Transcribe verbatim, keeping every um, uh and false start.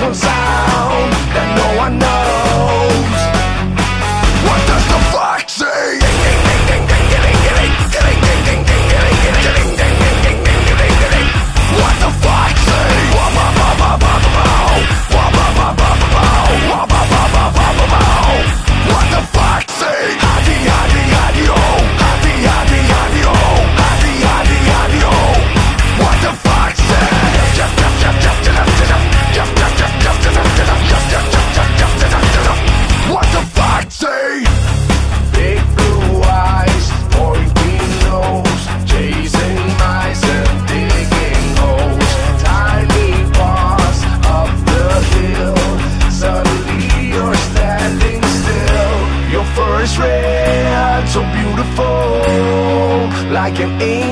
one sound that no one knows. What does the fuck say? What the fuck say? What the fuck say? Hadi hadi hadi oh, hadi hadi hadi oh, hadi hadi hadi oh. What the fuck say? Just just just just just just just just just just just just just just just. What the fuck say? Big blue eyes, pointing nose, chasing mice and digging holes. Tiny paws up the hill. Suddenly you're standing still. Your fur is red, so beautiful, like an angel.